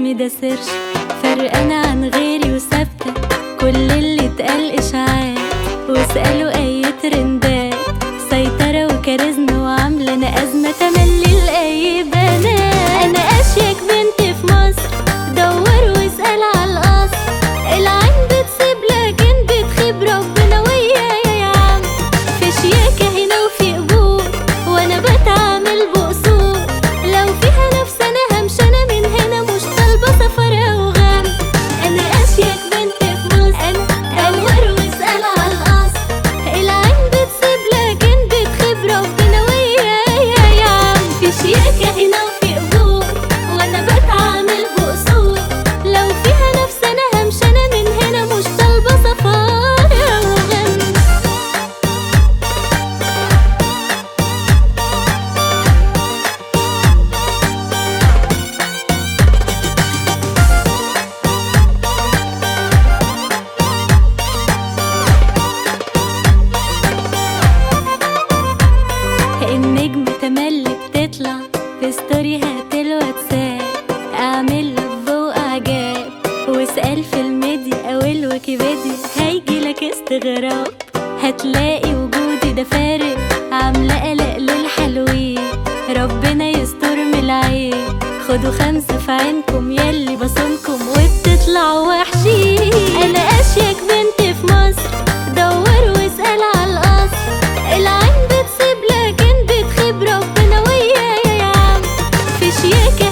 اسمي ده سيرش، فرقانة عن غيري وثابتة، كل اللي اتقال اشاعات، واسألوا اي ترندات، سيطرة وكاريزما وعاملة انا ازمة تملي لاي بنات. انا اشيك بنت في مصر، دور واسأل على القصر، العين بتسيب لكن بتخيب، ربنا ويايا يا عم. في شياكة هنا وفي قبول، وانا بتعامل بأصول، لو فيها نفس انا همشي انا من هنا، مش طالبة سفر او غم. انا اشيك بنت في مصر، دور واسأل على القصر، العين بتسيب لكن بتخيب، ربنا ويايا يا عم. في شياكة هنا وفي قبول، وانا بتعامل بأصول، لو فيها نفس انا همشي انا من هنا، مش طالبة سفر او غم. النجمة تملي بتطلع في ستوريهات الواتساب، اعمل له اعجاب، واسأل في الميديا او الويكيبيديا هيجيلك استغراب، هتلاقي وجودي ده فارق، عاملة قلق للحلوين، ربنا يستر من العين. خدوا 5 في عينكم يلي بصمكم وبتطلعوا وحشين. انا اشيك بنت في مصر، دور واسأل على القصر، العين بتسيب لكن بتخيب، ربنا ويايا يا عم. في شياكة